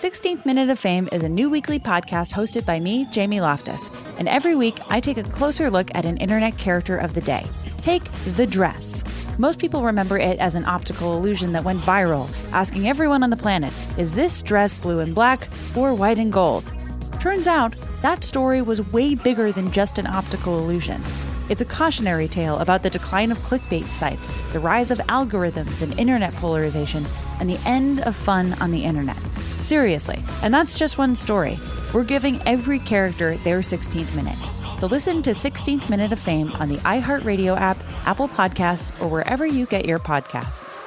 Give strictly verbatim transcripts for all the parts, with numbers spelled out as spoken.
sixteenth Minute of Fame is a new weekly podcast hosted by me, Jamie Loftus. And every week, I take a closer look at an internet character of the day. Take the dress. Most people remember it as an optical illusion that went viral, asking everyone on the planet, is this dress blue and black or white and gold? Turns out, that story was way bigger than just an optical illusion. It's a cautionary tale about the decline of clickbait sites, the rise of algorithms and internet polarization, and the end of fun on the internet. Seriously, and that's just one story. We're giving every character their sixteenth minute. So listen to sixteenth Minute of Fame on the iHeartRadio app, Apple Podcasts, or wherever you get your podcasts.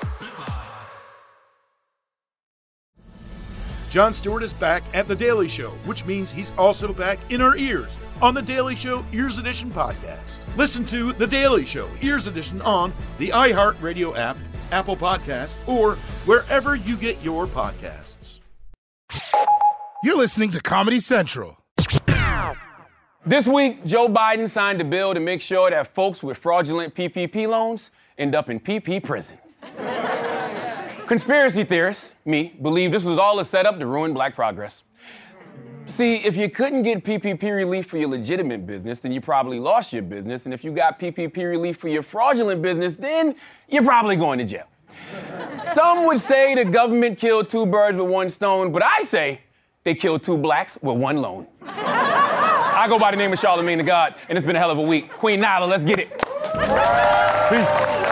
Jon Stewart is back at The Daily Show, which means he's also back in our ears on The Daily Show Ears Edition podcast. Listen to The Daily Show Ears Edition on the iHeartRadio app, Apple Podcasts, or wherever you get your podcasts. You're listening to Comedy Central. This week, Joe Biden signed a bill to make sure that folks with fraudulent P P P loans end up in P P prison. Conspiracy theorists, me, believe this was all a setup to ruin black progress. See, if you couldn't get P P P relief for your legitimate business, then you probably lost your business. And if you got P P P relief for your fraudulent business, then you're probably going to jail. Some would say the government killed two birds with one stone, but I say they killed two blacks with one loan. I go by the name of Charlamagne the God, and it's been a hell of a week. Queen Nyla, let's get it. Peace.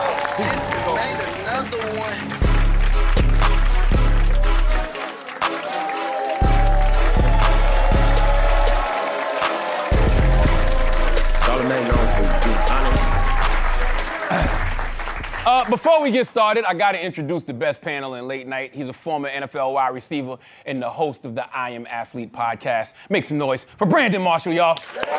Uh, before we get started, I got to introduce the best panel in late night. He's a former N F L wide receiver and the host of the I Am Athlete podcast. Make some noise for Brandon Marshall, y'all.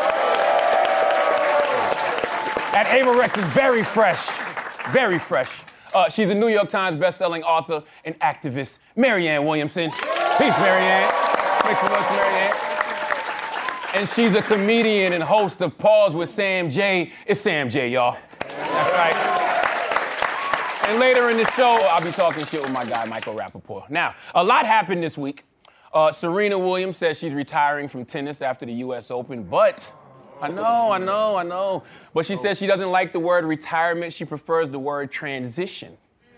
That Ava Rex is very fresh, very fresh. Uh, she's a New York Times bestselling author and activist, Marianne Williamson. Peace, Marianne. Make some noise for Marianne. And she's a comedian and host of Pause with Sam J. It's Sam J, y'all. That's right. And later in the show, I'll be talking shit with my guy, Michael Rappaport. Now, a lot happened this week. Uh, Serena Williams says she's retiring from tennis after the U S Open, but I know, I know, I know. But she says she doesn't like the word retirement. She prefers the word transition.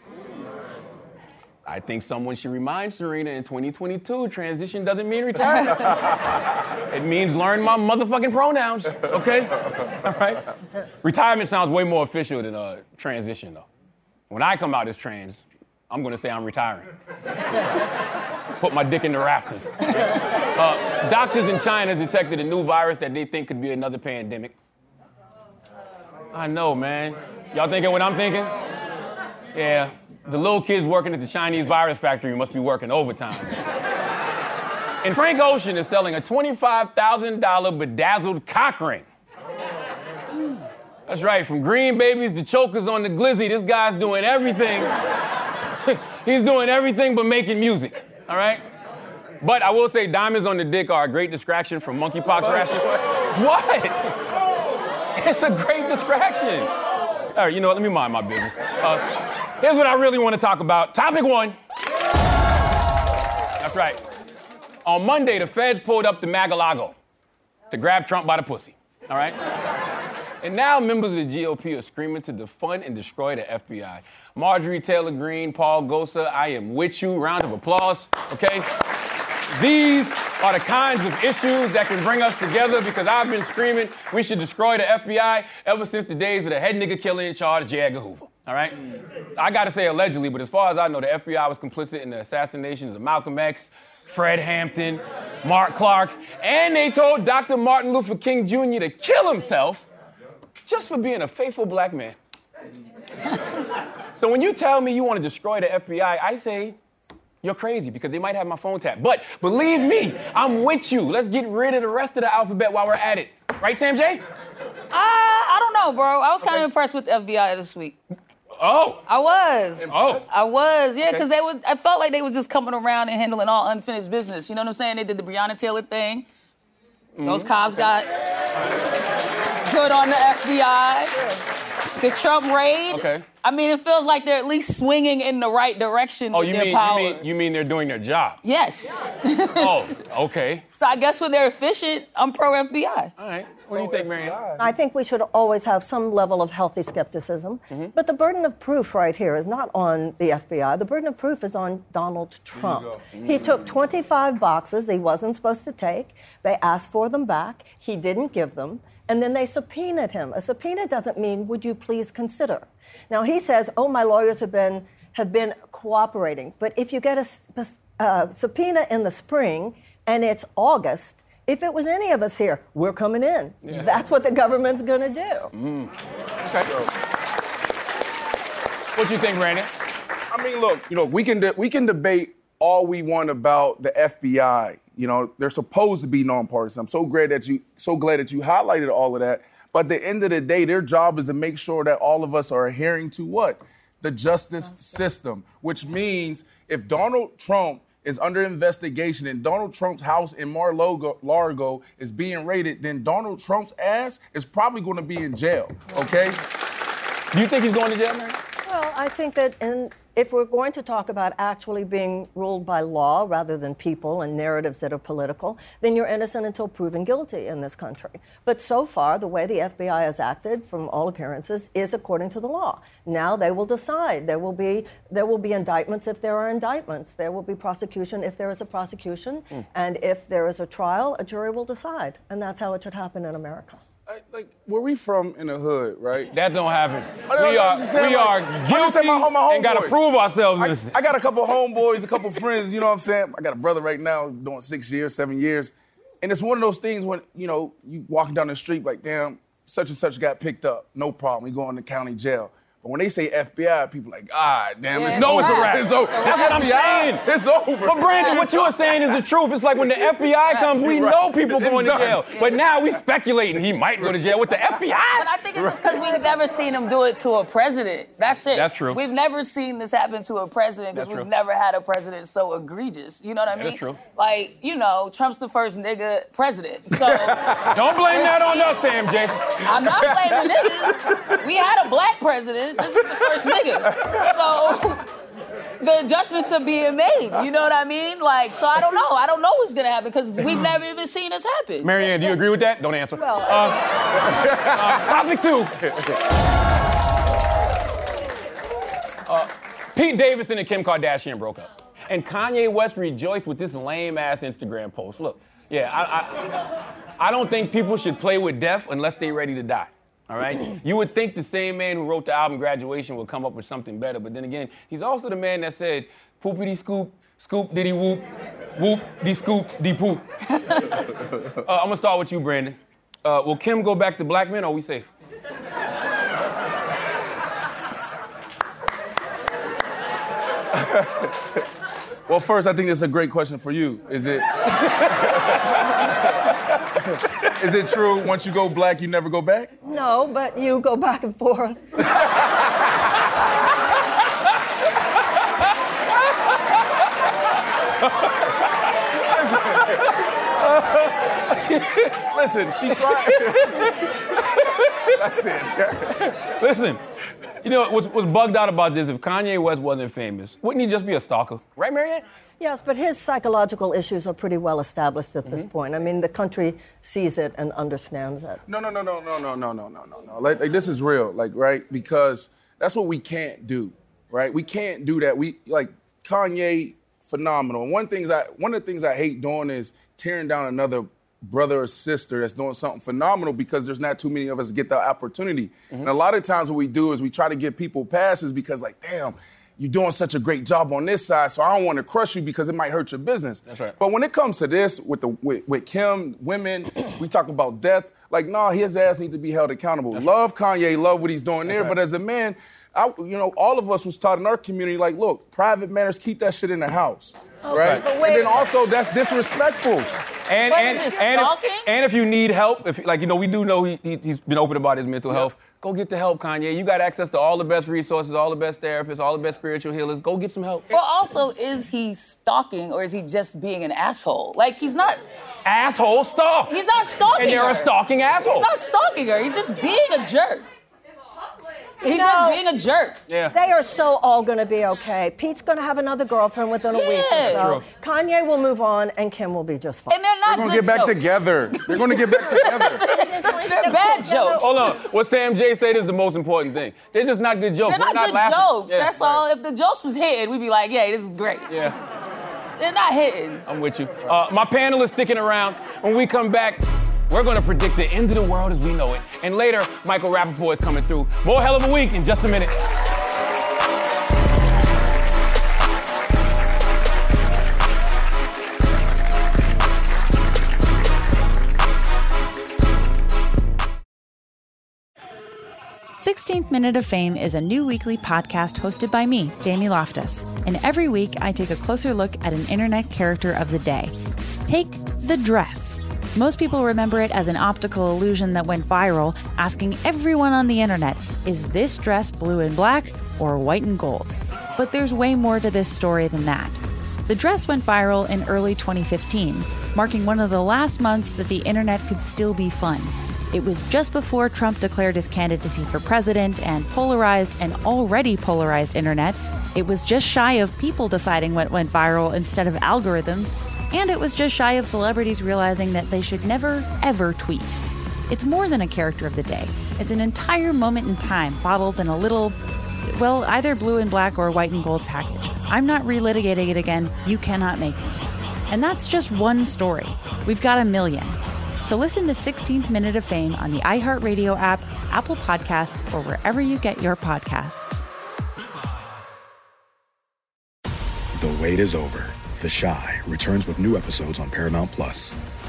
I think someone should remind Serena in twenty twenty-two, transition doesn't mean retirement. It means learn my motherfucking pronouns, okay? All right? Retirement sounds way more official than uh, transition, though. When I come out as trans, I'm gonna say I'm retiring. Put my dick in the rafters. Uh, doctors in China detected a new virus that they think could be another pandemic. I know, man. Y'all thinking what I'm thinking? Yeah, the little kids working at the Chinese virus factory must be working overtime. And Frank Ocean is selling a twenty-five thousand dollars bedazzled cock ring. That's right, from green babies to chokers on the glizzy, this guy's doing everything. He's doing everything but making music, all right? But I will say diamonds on the dick are a great distraction from monkeypox rashes. What? It's a great distraction. All right, you know what, let me mind my business. Uh, here's what I really want to talk about. Topic one. That's right. On Monday, the feds pulled up to Mar-a-Lago to grab Trump by the pussy, all right? And now members of the G O P are screaming to defund and destroy the F B I. Marjorie Taylor Greene, Paul Gosar, I am with you. Round of applause, okay? These are the kinds of issues that can bring us together because I've been screaming we should destroy the F B I ever since the days of the head nigga killer in charge, J. Edgar Hoover, all right? I gotta say allegedly, but as far as I know, the F B I was complicit in the assassinations of Malcolm X, Fred Hampton, Mark Clark, and they told Doctor Martin Luther King Junior to kill himself just for being a faithful black man. So when you tell me you want to destroy the F B I, I say, you're crazy because they might have my phone tapped. But believe me, I'm with you. Let's get rid of the rest of the alphabet while we're at it. Right, Sam J? Uh, I don't know, bro. I was kind of okay. impressed with the F B I this week. Oh. I was. Oh. I was, yeah, because okay. they were, I felt like they was just coming around and handling all unfinished business. You know what I'm saying? They did the Breonna Taylor thing. Mm-hmm. Those cops got good on the F B I. the Trump raid. Okay. I mean, it feels like they're at least swinging in the right direction Oh, with you their mean, power. you mean you mean they're doing their job? Yes. Oh, okay. So I guess when they're efficient, I'm pro F B I. All right. What do you think, Marianne? I think we should always have some level of healthy skepticism. Mm-hmm. But the burden of proof right here is not on the F B I. The burden of proof is on Donald Trump. Mm-hmm. He took twenty-five boxes he wasn't supposed to take. They asked for them back. He didn't give them. And then they subpoenaed him. A subpoena doesn't mean, would you please consider? Now, he says, oh, my lawyers have been have been cooperating. But if you get a uh, subpoena in the spring and it's August, if it was any of us here, we're coming in. Yeah. That's what the government's going to do. Mm. Okay. What do you think, Brandon? I mean, look, you know, we can de- we can debate all we want about the F B I. You know, they're supposed to be nonpartisan. I'm so glad that you so glad that you highlighted all of that. But at the end of the day, their job is to make sure that all of us are adhering to what? The justice system, which means if Donald Trump is under investigation and Donald Trump's house in Mar-a-Lago is being raided, then Donald Trump's ass is probably going to be in jail, okay? Do you think he's going to jail, man? Well, I think that in, if we're going to talk about actually being ruled by law rather than people and narratives that are political, then you're innocent until proven guilty in this country. But so far, the way the F B I has acted, from all appearances, is according to the law. Now they will decide. There will be there will be indictments if there are indictments. There will be prosecution if there is a prosecution. Mm. And if there is a trial, a jury will decide. And that's how it should happen in America. I, like, where we from in the hood, right? That don't happen. I We are, saying, we like, are guilty my, my and got to prove ourselves innocent. I, I got a couple homeboys, a couple friends, you know what I'm saying? I got a brother right now doing six years, seven years. And it's one of those things when, you know, you walking down the street like, damn, such and such got picked up. No problem. He going to county jail. But when they say F B I, people are like, ah, damn, Yeah, it's no, over. it's a wrap. It's over. That's what I'm saying. It's over. But Brandon, what you are saying is the truth. It's like when the F B I comes, we Right. know people It's going to done. jail. But now we speculating he might go to jail with the F B I. But I think it's just because we've never seen him do it to a president. That's it. That's true. We've never seen this happen to a president because That's we've true. never had a president so egregious. You know what I That mean? is true. Like, you know, Trump's the first nigga president. So Don't blame that on us, Sam J. I'm not blaming niggas. We had a black president. This is the first nigga. So the adjustments are being made. You know what I mean? Like, so I don't know. I don't know what's gonna happen because we've never even seen this happen. Marianne, do you agree with that? Don't answer. Well, uh, uh, topic two. Uh, Pete Davidson and Kim Kardashian broke up. And Kanye West rejoiced with this lame-ass Instagram post. Look, yeah, I, I, I don't think people should play with death unless they're ready to die. All right? You would think the same man who wrote the album Graduation would come up with something better, but then again, he's also the man that said, poopity scoop, scoop diddy whoop, whoop de scoop de poop. uh, I'm gonna start with you, Brandon. Uh, will Kim go back to black men or are we safe? Well, first, I think that's a great question for you. Is it... Is it true once you go black, you never go back? no, but you go back and forth. Listen, she tried. That's it. Listen, you know what's, what's bugged out about this? If Kanye West wasn't famous, wouldn't he just be a stalker? Right, Marianne? Yes, but his psychological issues are pretty well established at Mm-hmm. this point. I mean, the country sees it and understands it. No, no, no, no, no, no, no, no, no, no, no. Like, like this is real, like, right? Because that's what we can't do, right? We can't do that. We like Kanye, phenomenal. And one things I, one of the things I hate doing is tearing down another brother or sister that's doing something phenomenal because there's not too many of us get that opportunity. Mm-hmm. And a lot of times what we do is we try to give people passes because, like, damn, you're doing such a great job on this side, so I don't want to crush you because it might hurt your business. That's right. But when it comes to this, with the with, with Kim, women, we talk about death. Like, nah, his ass needs to be held accountable. That's love right. Kanye, love what he's doing That's there. right. But as a man, I, you know, all of us was taught in our community, like, look, private matters, keep that shit in the house, right? but wait. And then also, that's disrespectful. And But and is it and stalking? if, and if you need help, if like you know, we do know he, he he's been open about his mental Yeah. health. Go get the help, Kanye. You got access to all the best resources, all the best therapists, all the best spiritual healers. Go get some help. Well, also, is he stalking or is he just being an asshole? Like, he's not. Asshole stalk. He's not stalking And they're her. a stalking asshole. He's not stalking her. He's just being a jerk. He's No. just being a jerk. Yeah. They are so all going to be okay. Pete's going to have another girlfriend within a week or Yeah. so. True. Kanye will move on, and Kim will be just fine. And they're not They're gonna good get back jokes. together. They're gonna get back together. They're bad jokes. Hold on. What Sam J said is the most important thing. They're just not good jokes. They're We're not, good laughing. jokes. Yeah, That's right. all. If the jokes was hitting, we'd be like, yeah, this is great. Yeah, They're not hitting. I'm with you. Uh, my panel is sticking around. When we come back, we're going to predict the end of the world as we know it. And later, Michael Rappaport is coming through. More Hell of a Week in just a minute. sixteenth Minute of Fame is a new weekly podcast hosted by me, Jamie Loftus. And every week, I take a closer look at an internet character of the day. Take the dress. Most people remember it as an optical illusion that went viral, asking everyone on the internet, is this dress blue and black or white and gold? But there's way more to this story than that. The dress went viral in early twenty fifteen, marking one of the last months that the internet could still be fun. It was just before Trump declared his candidacy for president and polarized an already polarized internet. It was just shy of people deciding what went viral instead of algorithms. And it was just shy of celebrities realizing that they should never, ever tweet. It's more than a character of the day. It's an entire moment in time bottled in a little, well, either blue and black or white and gold package. I'm not relitigating it again. You cannot make me. And that's just one story. We've got a million. So listen to sixteenth Minute of Fame on the iHeartRadio app, Apple Podcasts, or wherever you get your podcasts. The wait is over. The Chi returns with new episodes on Paramount Plus.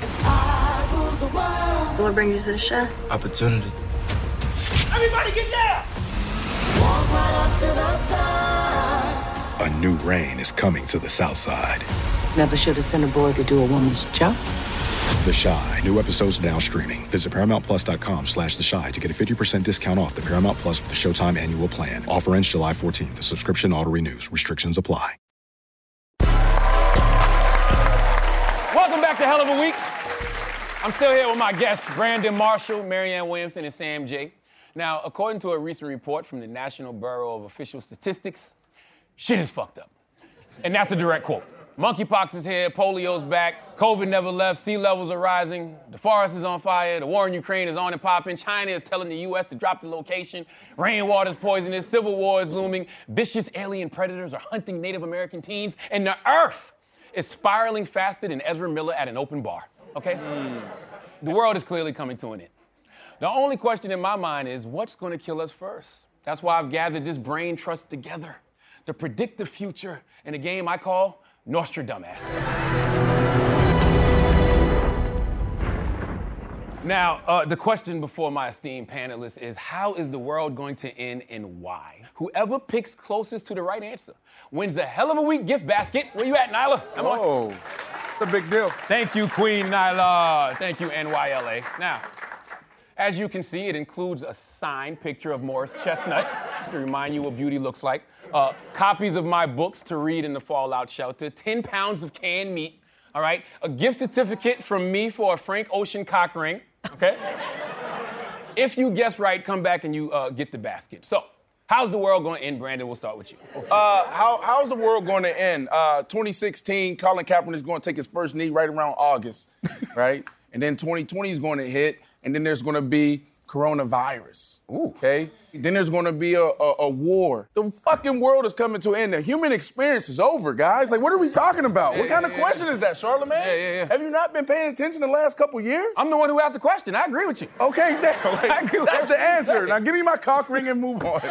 What brings you to the Chi? Opportunity. Everybody get down! Walk right up to the side. A new reign is coming to the South Side. Never should have sent a boy to do a woman's job. The Chi. New episodes now streaming. Visit ParamountPlus.com slash The Chi to get a fifty percent discount off the Paramount Plus with the Showtime annual plan. Offer ends July fourteenth. The subscription auto-renews. Restrictions apply. Welcome back to Hell of a Week. I'm still here with my guests, Brandon Marshall, Marianne Williamson, and Sam J. Now, according to a recent report from the National Bureau of Official Statistics, shit is fucked up. And that's a direct quote. Monkeypox is here, polio's back, COVID never left, sea levels are rising, the forest is on fire, the war in Ukraine is on and popping, China is telling the U S to drop the location, rainwater's poisonous, civil war is looming, vicious alien predators are hunting Native American teens, and the earth is spiraling faster than Ezra Miller at an open bar, okay? Mm. The world is clearly coming to an end. The only question in my mind is, what's gonna kill us first? That's why I've gathered this brain trust together to predict the future in a game I call Nostradamus. Now, uh, the question before my esteemed panelists is, how is the world going to end and why? Whoever picks closest to the right answer wins the Hell of a Week gift basket. Where you at, Nyla? Come on. Oh, it's a big deal. Thank you, Queen Nyla. Thank you, N Y L A. Now, as you can see, it includes a signed picture of Morris Chestnut to remind you what beauty looks like, uh, copies of my books to read in the fallout shelter, ten pounds of canned meat, all right, a gift certificate from me for a Frank Ocean cock ring, okay? If you guess right, come back and you uh, get the basket. So, how's the world going to end, Brandon? We'll start with you. Uh, how, how's the world going to end? Uh, twenty sixteen, Colin Kaepernick is going to take his first knee right around August, right? And then twenty twenty is going to hit, and then there's going to be coronavirus. Ooh. Okay? Then there's going to be a, a, a war. The fucking world is coming to an end. The human experience is over, guys. Like, what are we talking about? Yeah, what kind yeah, of yeah. question is that, Charlamagne? Yeah, yeah, yeah. Have you not been paying attention the last couple years? I'm the one who asked the question. I agree with you. Okay, damn. Like, I agree with that's the everything you answer. said. Now give me my cock ring and move on.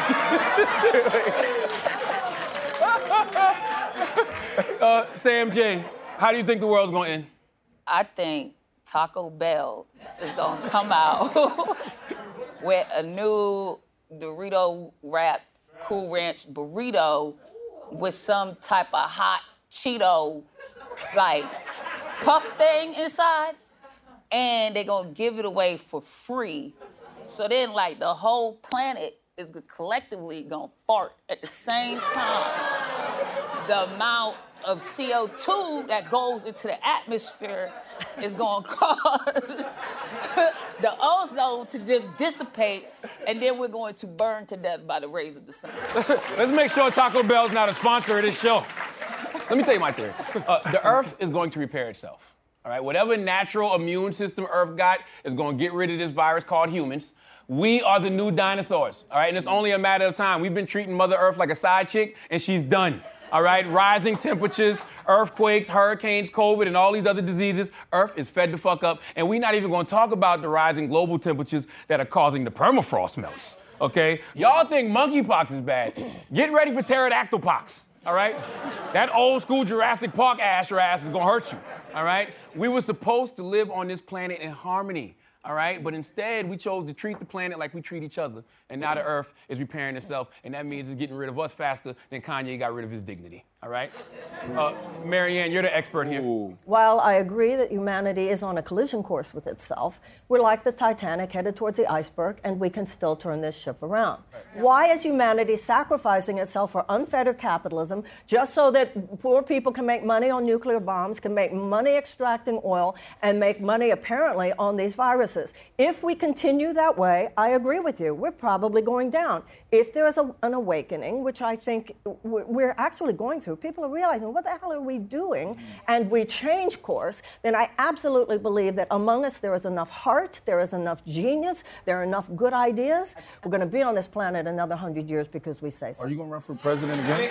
uh, Sam J, how do you think the world's going to end? I think Taco Bell is gonna come out with a new Dorito wrapped Cool Ranch burrito with some type of hot Cheeto like puff thing inside, and they're gonna give it away for free. So then, like, the whole planet is collectively gonna fart at the same time. The amount of C O two that goes into the atmosphere is going to cause the ozone to just dissipate, and then we're going to burn to death by the rays of the sun. Let's make sure Taco Bell's not a sponsor of this show. Let me tell you my theory. Uh, the Earth is going to repair itself. All right, whatever natural immune system Earth got is going to get rid of this virus called humans. We are the new dinosaurs, all right? And it's only a matter of time. We've been treating Mother Earth like a side chick, and she's done, all right? Rising temperatures, earthquakes, hurricanes, COVID, and all these other diseases. Earth is fed the fuck up, and we're not even going to talk about the rising global temperatures that are causing the permafrost melts, okay? Y'all think monkeypox is bad. Get ready for pterodactyl pox. All right? That old school Jurassic Park ass your ass is gonna hurt you, all right? We were supposed to live on this planet in harmony, all right? But instead, we chose to treat the planet like we treat each other, and now the Earth is repairing itself, and that means it's getting rid of us faster than Kanye got rid of his dignity, all right? Uh, Marianne, you're the expert here. Ooh. While I agree that humanity is on a collision course with itself, we're like the Titanic headed towards the iceberg, and we can still turn this ship around. Why is humanity sacrificing itself for unfettered capitalism just so that poor people can make money on nuclear bombs, can make money extracting oil, and make money apparently on these viruses? If we continue that way, I agree with you, we're probably going down. If there is a, an awakening, which I think we're, we're actually going through, people are realizing, what the hell are we doing? And we change course, then I absolutely believe that among us there is enough heart, there is enough genius, there are enough good ideas. We're going to be on this planet another hundred years because we say so. Are you going to run for president again?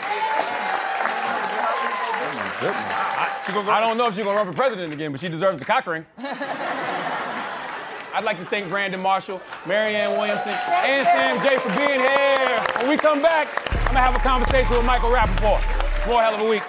I, I don't know if she's going to run for president again, but she deserves the cock ring. I'd like to thank Brandon Marshall, Marianne Williamson, and Sam J for being here. When we come back, I'm going to have a conversation with Michael Rappaport. More hell of a week.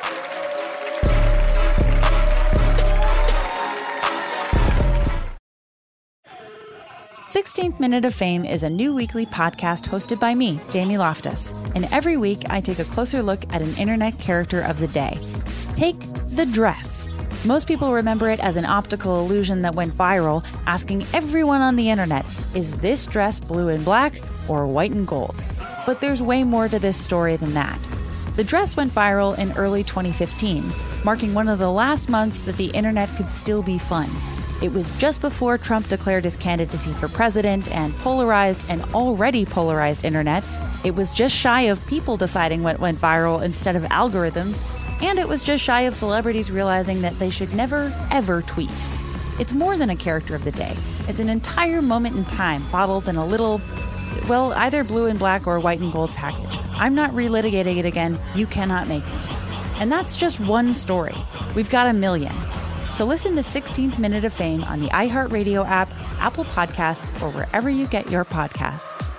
sixteenth Minute of Fame is a new weekly podcast hosted by me, Jamie Loftus. And every week, I take a closer look at an internet character of the day. Take the dress. Most people remember it as an optical illusion that went viral, asking everyone on the internet, is this dress blue and black or white and gold? But there's way more to this story than that. The dress went viral in early twenty fifteen, marking one of the last months that the internet could still be fun. It was just before Trump declared his candidacy for president and polarized an already polarized internet. It was just shy of people deciding what went viral instead of algorithms. And it was just shy of celebrities realizing that they should never, ever tweet. It's more than a character of the day. It's an entire moment in time bottled in a little, well, either blue and black or white and gold package. I'm not relitigating it again. You cannot make me. And that's just one story. We've got a million. So listen to sixteenth Minute of Fame on the iHeartRadio app, Apple Podcasts, or wherever you get your podcasts.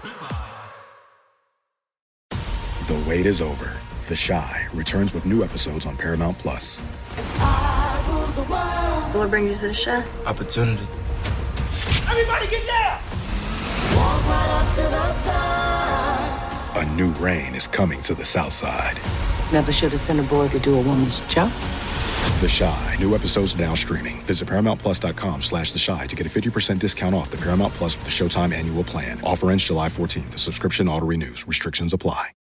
The wait is over. The Chi returns with new episodes on Paramount Plus. What brings you to the show? Opportunity. Everybody get down! Walk right up to the side. A new reign is coming to the South Side. Never should have sent a boy to do a woman's job. The Chi. New episodes now streaming. Visit ParamountPlus.com slash The Chi to get a fifty percent discount off the Paramount Plus with the Showtime annual plan. Offer ends July fourteenth. The subscription auto-renews. Restrictions apply.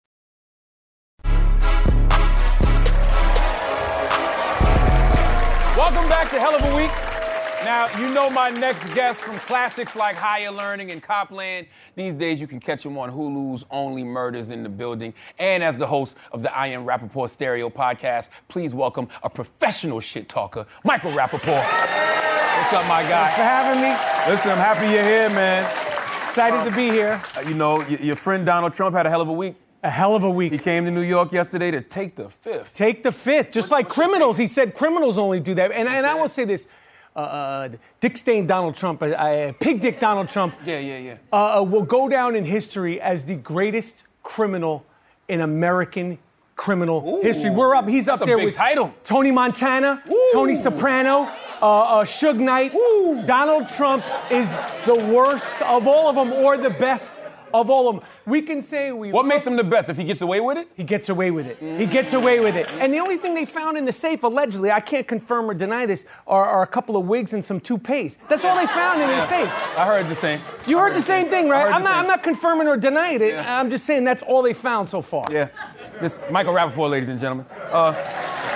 Welcome back to Hell of a Week. Now, you know my next guest from classics like Higher Learning and Copland. These days, you can catch him on Hulu's Only Murders in the Building. And as the host of the I Am Rappaport Stereo podcast, please welcome a professional shit talker, Michael Rappaport. What's up, my guy? Thanks for having me. Listen, I'm happy you're here, man. Excited uh, to be here. Uh, you know, y- your friend Donald Trump had a hell of a week. A hell of a week. He came to New York yesterday to take the fifth. Take the fifth, just what, like criminals. He said criminals only do that. And, and I will say this, uh, uh, Dick Stain Donald Trump, uh, uh, Pig Dick Donald Trump, yeah, yeah, yeah, uh, uh, will go down in history as the greatest criminal in American criminal Ooh, history. We're up. He's that's up there a big with title. Tony Montana, Ooh. Tony Soprano, uh, uh, Suge Knight. Ooh. Donald Trump is the worst of all of them, or the best of all of them. We can say we... What makes him the best? If he gets away with it? He gets away with it. Mm. He gets away with it. And the only thing they found in the safe, allegedly, I can't confirm or deny this, are, are a couple of wigs and some toupees. That's all they found in yeah. the safe. I heard the same. You heard, heard the same thing, right? I'm not, same. I'm not confirming or denying it. Yeah. I'm just saying that's all they found so far. Yeah. This Michael Rappaport, ladies and gentlemen. Uh,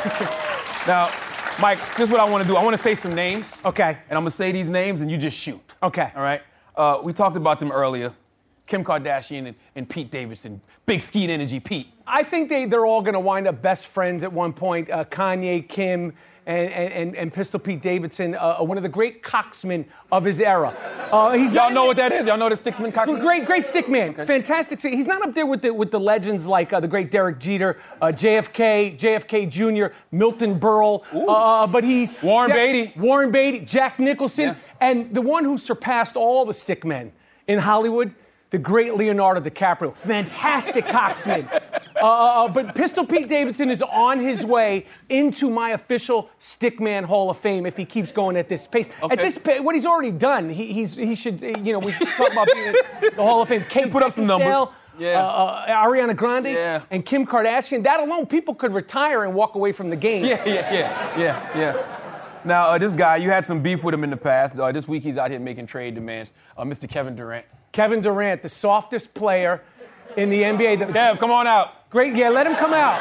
Now, Mike, this is what I want to do. I want to say some names. Okay. And I'm going to say these names, and you just shoot. Okay. All right? Uh, we talked about them earlier. Kim Kardashian and, and Pete Davidson. Big Skeet Energy Pete. I think they, they're all going to wind up best friends at one point. Uh, Kanye, Kim, and, and, and Pistol Pete Davidson, uh, one of the great cocksmen of his era. Uh, he's Y'all not, know what that is? Y'all know the sticksman cocksman? Great, great stickman. Okay. Fantastic. He's not up there with the, with the legends like uh, the great Derek Jeter, uh, J F K, J F K Junior, Milton Berle, uh, but he's... Warren Jack, Beatty. Warren Beatty, Jack Nicholson, Yeah. and the one who surpassed all the stickmen in Hollywood, the great Leonardo DiCaprio. Fantastic cocksman. Uh, uh, but Pistol Pete Davidson is on his way into my official Stickman Hall of Fame if he keeps going at this pace. Okay. At this pace, what he's already done, he, he's, he should, you know, we talk about being in the Hall of Fame. Kate put up some numbers. Beckinsale, Yeah. Uh, uh, Ariana Grande, Yeah. and Kim Kardashian. That alone, people could retire and walk away from the game. Yeah, yeah, yeah, yeah, yeah. Now, uh, this guy, you had some beef with him in the past. Uh, this week, he's out here making trade demands. Uh, Mister Kevin Durant. Kevin Durant, the softest player in the N B A. The, Kev, come on out. Great, yeah, let him come out.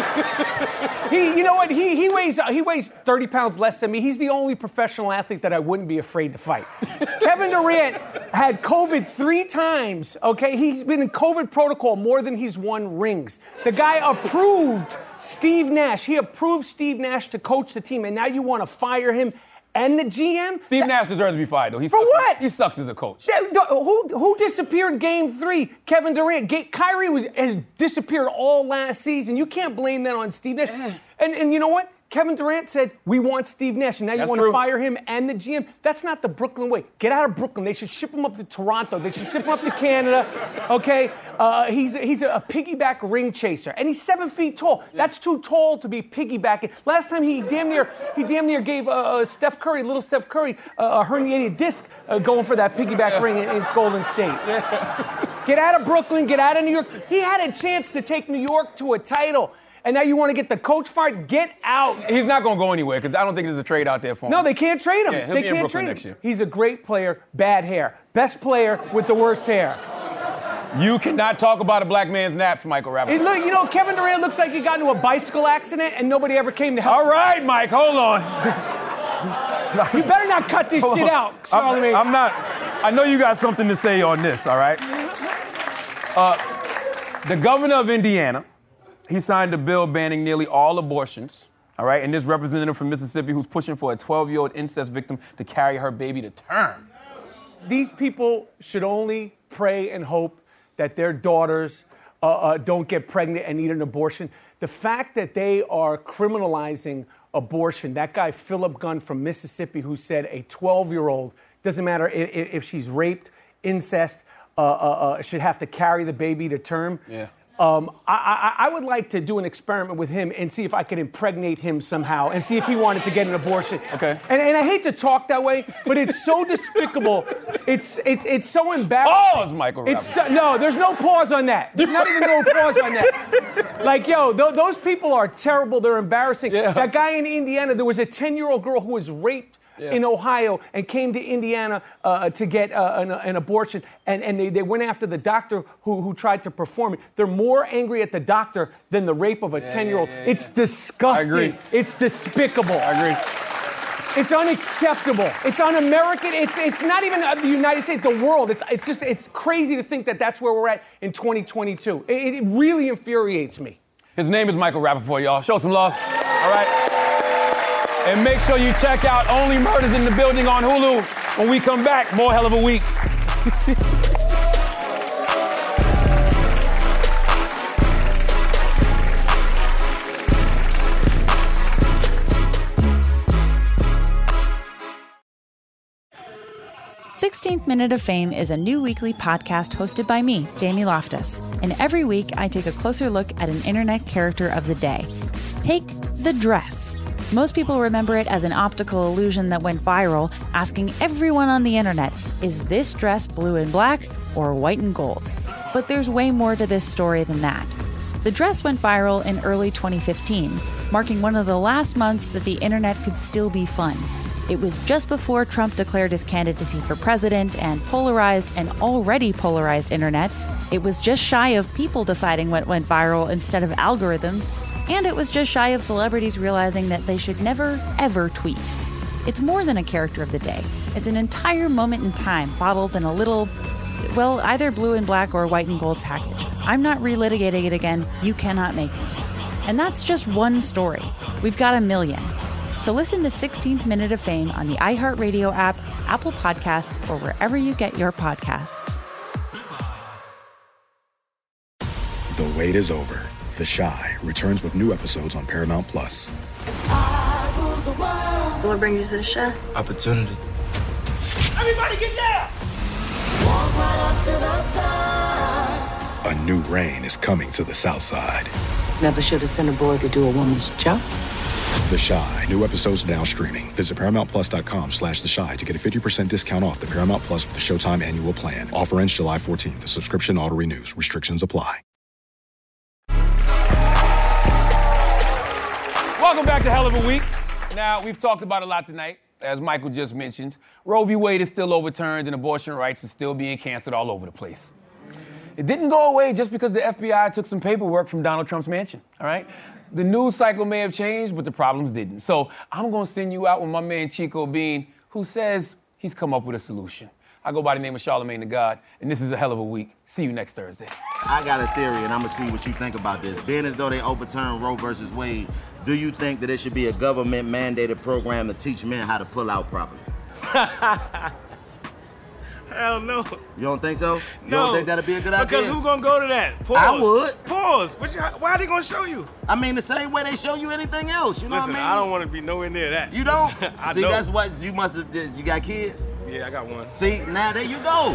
he, you know what? He he weighs he weighs thirty pounds less than me. He's the only professional athlete that I wouldn't be afraid to fight. Kevin Durant had COVID three times. Okay, he's been in COVID protocol more than he's won rings. The guy approved Steve Nash. He approved Steve Nash to coach the team, and now you want to fire him and the G M? Steve Nash deserves to be fired, though. He For sucks, what? He sucks as a coach. Yeah, Who, who disappeared game three? Kevin Durant. Ga- Kyrie was, has disappeared all last season. You can't blame that on Steve Nash. And, and you know what? Kevin Durant said, we want Steve Nash, and now you That's want true. to fire him and the G M. That's not the Brooklyn way. Get out of Brooklyn. They should ship him up to Toronto. They should ship him up to Canada, okay? Uh, he's he's a, a piggyback ring chaser, and he's seven feet tall. That's too tall to be piggybacking. Last time he damn near he damn near gave uh, uh, Steph Curry, little Steph Curry, uh, a herniated disc uh, going for that piggyback Yeah. ring in, in Golden State. Get out of Brooklyn. Get out of New York. He had a chance to take New York to a title. And now you want to get the coach fired? Get out. He's not going to go anywhere because I don't think there's a trade out there for him. No, they can't trade him. Yeah, he'll they be in can't Brooklyn trade next him. year. He's a great player, bad hair. Best player with the worst hair. You cannot talk about a black man's naps, Michael Rappaport. It look, you know, Kevin Durant looks like he got into a bicycle accident and nobody ever came to help. All right, Mike, hold on. You better not cut this Hold shit on. out, Charlamagne. I'm, I'm not. I know you got something to say on this, all right? Uh, the governor of Indiana, he signed a bill banning nearly all abortions, all right? And this representative from Mississippi who's pushing for a twelve-year-old incest victim to carry her baby to term. These people should only pray and hope that their daughters uh, uh, don't get pregnant and need an abortion. The fact that they are criminalizing abortion, that guy Philip Gunn from Mississippi who said a twelve-year-old, doesn't matter if, if she's raped, incest, uh, uh, uh, should have to carry the baby to term. Yeah. Um, I, I, I would like to do an experiment with him and see if I could impregnate him somehow and see if he wanted to get an abortion. Okay. And, and I hate to talk that way, but it's so despicable. It's it's it's so embarrassing. Pause, Michael It's Rappaport. so, no, there's no pause on that. There's not even no pause on that. Like, yo, th- those people are terrible. They're embarrassing. Yeah. That guy in Indiana, there was a ten-year-old girl who was raped Yeah. in Ohio and came to Indiana uh, to get uh, an, an abortion, and, and they, they went after the doctor who, who tried to perform it. They're more angry at the doctor than the rape of a ten-year-old. yeah, yeah, It's yeah. disgusting. I agree. It's despicable. I agree. It's unacceptable. It's un-American. It's it's not even the United States, the world. It's it's just it's crazy to think that that's where we're at in twenty twenty-two. It, it really infuriates me. His name is Michael Rappaport, y'all. Show some love. All right. And make sure you check out Only Murders in the Building on Hulu. When we come back, more hell of a week. sixteenth Minute of Fame is a new weekly podcast hosted by me, Jamie Loftus. And every week, I take a closer look at an internet character of the day. Take the dress. Most people remember it as an optical illusion that went viral, asking everyone on the internet, is this dress blue and black or white and gold? But there's way more to this story than that. The dress went viral in early twenty fifteen, marking one of the last months that the internet could still be fun. It was just before Trump declared his candidacy for president and polarized an already polarized internet. It was just shy of people deciding what went viral instead of algorithms. And it was just shy of celebrities realizing that they should never, ever tweet. It's more than a character of the day. It's an entire moment in time bottled in a little, well, either blue and black or white and gold package. I'm not relitigating it again. You cannot make me. And that's just one story. We've got a million. So listen to sixteenth Minute of Fame on the iHeartRadio app, Apple Podcasts, or wherever you get your podcasts. The wait is over. The Chi returns with new episodes on Paramount Plus. What brings you to the Chi? Opportunity. Everybody get down! Walk right up to the side. A new reign is coming to the South Side. Never should have sent a boy to do a woman's job. The Chi. New episodes now streaming. Visit ParamountPlus.com slash The Chi to get a fifty percent discount off the Paramount Plus with the Showtime annual plan. Offer ends July fourteenth. The subscription auto-renews. Restrictions apply. Welcome back to Hell of a Week. Now, we've talked about a lot tonight. As Michael just mentioned, Roe v. Wade is still overturned and abortion rights are still being canceled all over the place. It didn't go away just because the F B I took some paperwork from Donald Trump's mansion, all right? The news cycle may have changed, but the problems didn't. So I'm going to send you out with my man Chico Bean, who says he's come up with a solution. I go by the name of Charlamagne the God, and this is a hell of a week. See you next Thursday. I got a theory, and I'm going to see what you think about this. Being as though they overturned Roe versus Wade, do you think that it should be a government-mandated program to teach men how to pull out properly? Hell no. You don't think so? You No. don't think that'd be a good Because idea? who gonna go to that? Pause. I would. Pause. What you, why are they gonna show you? I mean, the same way they show you anything else. You know Listen, what I mean? I don't want to be nowhere near that. You don't? I See, don't. that's what you must have. You got kids? Yeah, I got one. See, now there you go.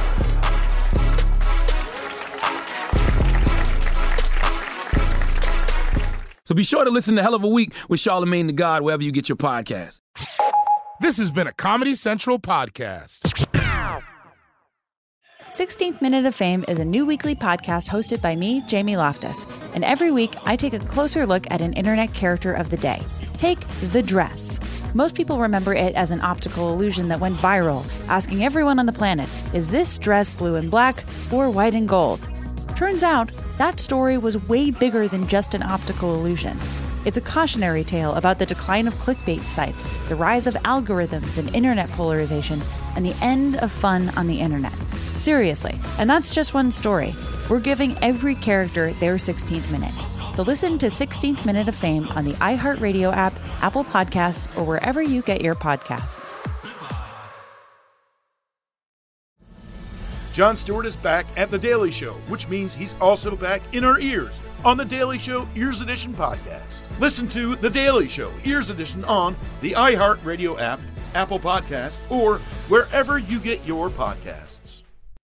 So be sure to listen to Hell of a Week with Charlamagne the God wherever you get your podcast. This has been a Comedy Central podcast. sixteenth Minute of Fame is a new weekly podcast hosted by me, Jamie Loftus. And every week, I take a closer look at an internet character of the day. Take the dress. Most people remember it as an optical illusion that went viral, asking everyone on the planet, is this dress blue and black or white and gold? Turns out, that story was way bigger than just an optical illusion. It's a cautionary tale about the decline of clickbait sites, the rise of algorithms and internet polarization, and the end of fun on the internet. Seriously, and that's just one story. We're giving every character their sixteenth minute. So listen to sixteenth Minute of Fame on the iHeartRadio app, Apple Podcasts, or wherever you get your podcasts. Jon Stewart is back at The Daily Show, which means he's also back in our ears on The Daily Show Ears Edition podcast. Listen to The Daily Show Ears Edition on the iHeartRadio app, Apple Podcasts, or wherever you get your podcasts.